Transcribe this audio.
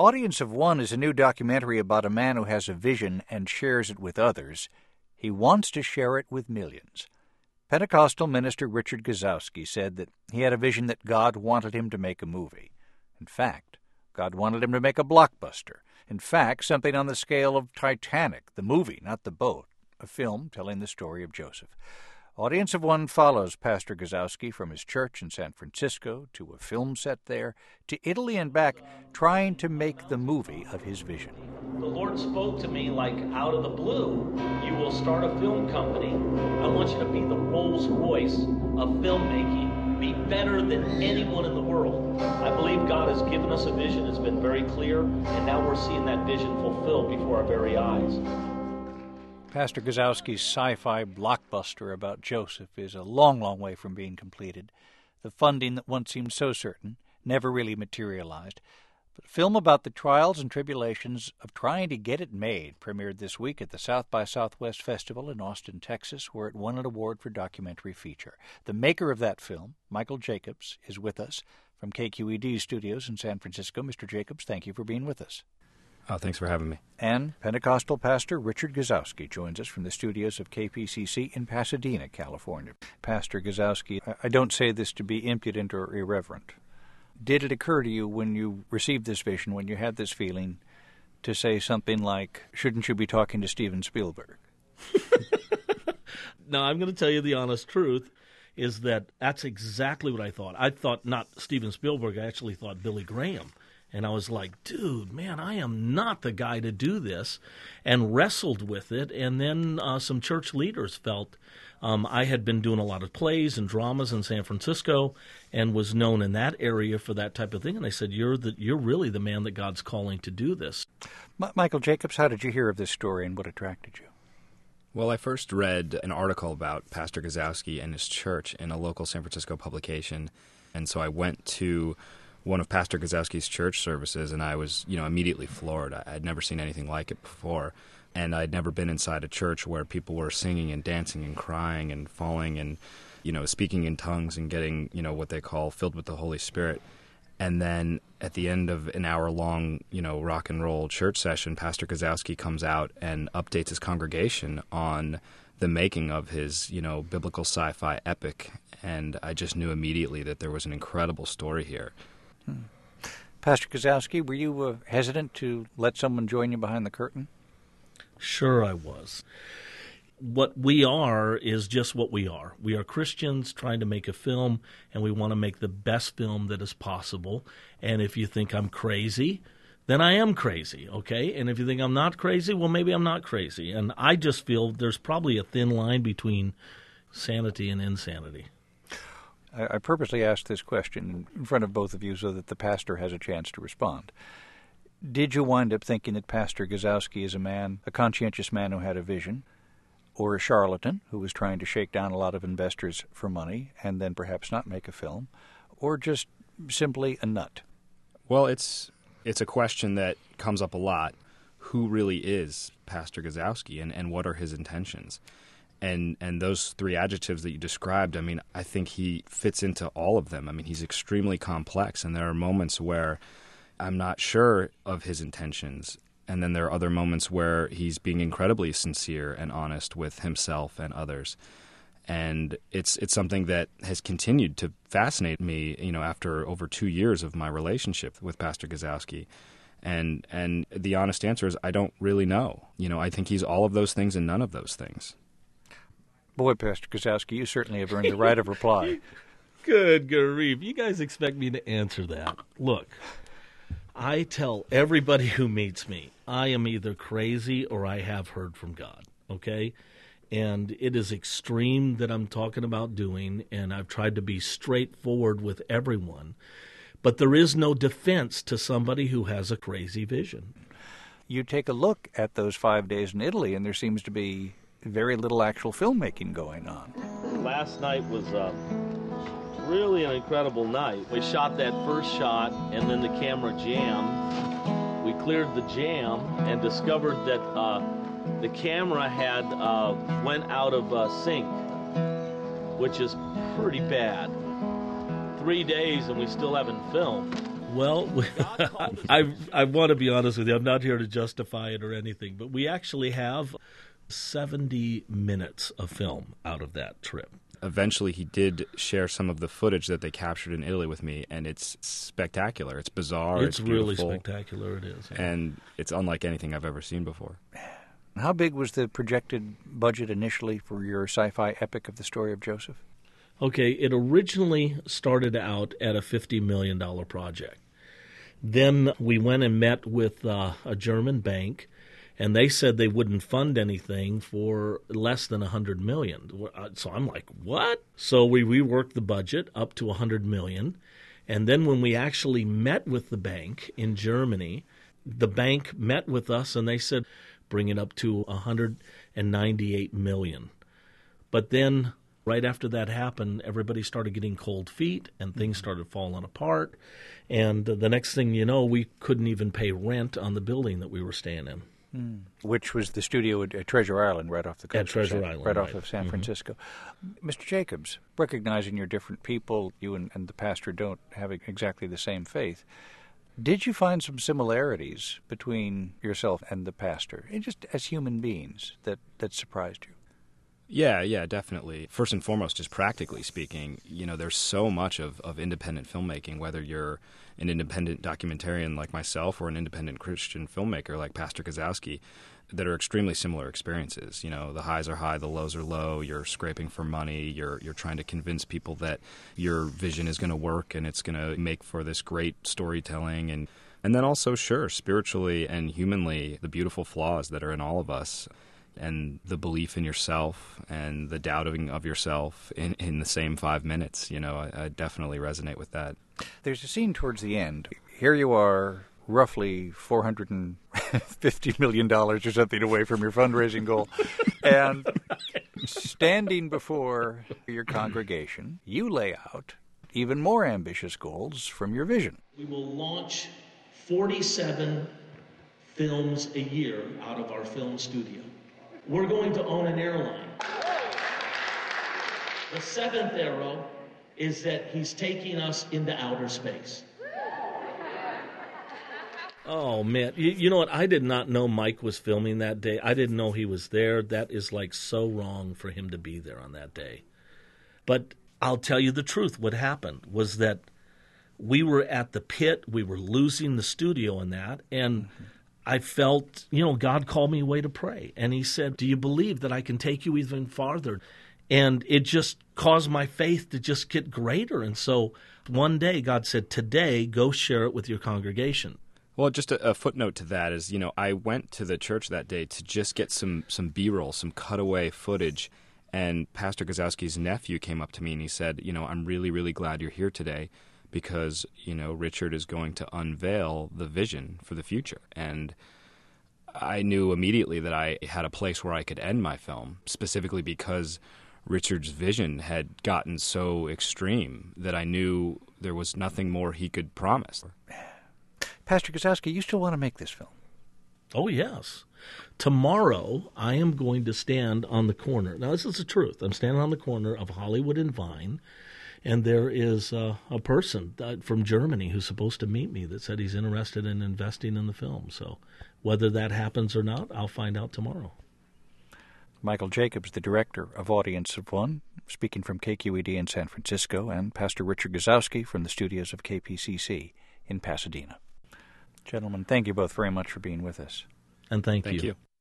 Audience of One is a new documentary about a man who has a vision and shares it with others. He wants to share it with millions. Pentecostal minister Richard Guzowski said that he had a vision that God wanted him to make a movie. In fact, God wanted him to make a blockbuster. In fact, something on the scale of Titanic, the movie, not the boat, a film telling the story of Joseph. Audience of One follows Pastor Guzowski from his church in San Francisco to a film set there, to Italy and back, trying to make the movie of his vision. The Lord spoke to me like out of the blue. You will start a film company. I want you to be the Rolls Royce of filmmaking. Be better than anyone in the world. I believe God has given us a vision. It's been very clear, and now we're seeing that vision fulfilled before our very eyes. Pastor Guzowski's sci-fi blockbuster about Joseph is a long, long way from being completed. The funding that once seemed so certain never really materialized. But a film about the trials and tribulations of trying to get it made premiered this week at the South by Southwest Festival in Austin, Texas, where it won an award for documentary feature. The maker of that film, Michael Jacobs, is with us from KQED studios in San Francisco. Mr. Jacobs, thank you for being with us. Oh, thanks for having me. And Pentecostal pastor Richard Guzowski joins us from the studios of KPCC in Pasadena, California. Pastor Guzowski, I don't say this to be impudent or irreverent. Did it occur to you when you received this vision, when you had this feeling, to say something like, shouldn't you be talking to Steven Spielberg? No, I'm going to tell you the honest truth, is that that's exactly what I thought. I thought not Steven Spielberg, I actually thought Billy Graham. And I was like, dude, man, I am not the guy to do this, and wrestled with it. And then some church leaders felt I had been doing a lot of plays and dramas in San Francisco and was known in that area for that type of thing. And they said, you're really the man that God's calling to do this. Michael Jacobs, how did you hear of this story and what attracted you? Well, I first read an article about Pastor Guzowski and his church in a local San Francisco publication. And so I went to one of Pastor Guzowski's church services, and I was, immediately floored. I'd never seen anything like it before, and I'd never been inside a church where people were singing and dancing and crying and falling and, speaking in tongues and getting, what they call filled with the Holy Spirit. And then at the end of an hour-long, rock and roll church session, Pastor Guzowski comes out and updates his congregation on the making of his, biblical sci-fi epic, and I just knew immediately that there was an incredible story here. Pastor Guzowski, were you hesitant to let someone join you behind the curtain? Sure I was. What we are is just what we are. We are Christians trying to make a film, and we want to make the best film that is possible. And if you think I'm crazy, then I am crazy, okay? And if you think I'm not crazy, well, maybe I'm not crazy. And I just feel there's probably a thin line between sanity and insanity. I purposely asked this question in front of both of you so that the pastor has a chance to respond. Did you wind up thinking that Pastor Guzowski is a conscientious man who had a vision, or a charlatan who was trying to shake down a lot of investors for money and then perhaps not make a film, or just simply a nut? Well, it's a question that comes up a lot. Who really is Pastor Guzowski, and what are his intentions? And those three adjectives that you described, I think he fits into all of them. He's extremely complex, and there are moments where I'm not sure of his intentions. And then there are other moments where he's being incredibly sincere and honest with himself and others. And it's something that has continued to fascinate me, after over 2 years of my relationship with Pastor Guzowski. And the honest answer is I don't really know. I think he's all of those things and none of those things. Boy, Pastor Guzowski, you certainly have earned the right of reply. Good grief. You guys expect me to answer that. Look, I tell everybody who meets me, I am either crazy or I have heard from God, okay? And it is extreme that I'm talking about doing, and I've tried to be straightforward with everyone. But there is no defense to somebody who has a crazy vision. You take a look at those 5 days in Italy, and there seems to be very little actual filmmaking going on. Last night was really an incredible night. We shot that first shot, and then the camera jammed. We cleared the jam and discovered that the camera had went out of sync, which is pretty bad. 3 days and we still haven't filmed. Well, I want to be honest with you. I'm not here to justify it or anything, but we actually have 70 minutes of film out of that trip. Eventually, he did share some of the footage that they captured in Italy with me, and it's spectacular. It's bizarre. It's really spectacular, it is. Yeah. And it's unlike anything I've ever seen before. How big was the projected budget initially for your sci-fi epic of the story of Joseph? Okay, it originally started out at a $50 million project. Then we went and met with a German bank, and they said they wouldn't fund anything for less than $100 million. So I'm like, what? So we reworked the budget up to $100 million. And then when we actually met with the bank in Germany, the bank met with us and they said, bring it up to $198 million. But then right after that happened, everybody started getting cold feet and things started falling apart. And the next thing you know, we couldn't even pay rent on the building that we were staying in. Which was the studio at Treasure Island, right off the coast. At Treasure Island, right off of San Francisco. Mr. Jacobs, recognizing you're different people, you and the pastor don't have exactly the same faith, did you find some similarities between yourself and the pastor, just as human beings, that surprised you? Yeah, definitely. First and foremost, just practically speaking, there's so much of independent filmmaking, whether you're an independent documentarian like myself or an independent Christian filmmaker like Pastor Gazowski, that are extremely similar experiences. The highs are high, the lows are low, you're scraping for money, you're trying to convince people that your vision is going to work and it's going to make for this great storytelling. And then also, sure, spiritually and humanly, the beautiful flaws that are in all of us, and the belief in yourself and the doubting of yourself in the same 5 minutes. I definitely resonate with that. There's a scene towards the end. Here you are, roughly $450 million or something away from your fundraising goal, and standing before your congregation, you lay out even more ambitious goals from your vision. We will launch 47 films a year out of our film studio. We're going to own an airline. The seventh arrow is that he's taking us into outer space. Oh, man. You know what? I did not know Mike was filming that day. I didn't know he was there. That is so wrong for him to be there on that day. But I'll tell you the truth. What happened was that we were at the pit. We were losing the studio in that. And I felt, God called me away to pray. And he said, do you believe that I can take you even farther? And it just caused my faith to just get greater. And so one day God said, today, go share it with your congregation. Well, just a footnote to that is, I went to the church that day to just get some B-roll, some cutaway footage. And Pastor Gazowski's nephew came up to me and he said, I'm really, really glad you're here today, because, Richard is going to unveil the vision for the future. And I knew immediately that I had a place where I could end my film, specifically because Richard's vision had gotten so extreme that I knew there was nothing more he could promise. Pastor Gazowski, you still want to make this film? Oh, yes. Tomorrow, I am going to stand on the corner. Now, this is the truth. I'm standing on the corner of Hollywood and Vine. And there is a person from Germany who's supposed to meet me that said he's interested in investing in the film. So whether that happens or not, I'll find out tomorrow. Michael Jacobs, the director of Audience of One, speaking from KQED in San Francisco, and Pastor Richard Gazowski from the studios of KPCC in Pasadena. Gentlemen, thank you both very much for being with us. And thank you.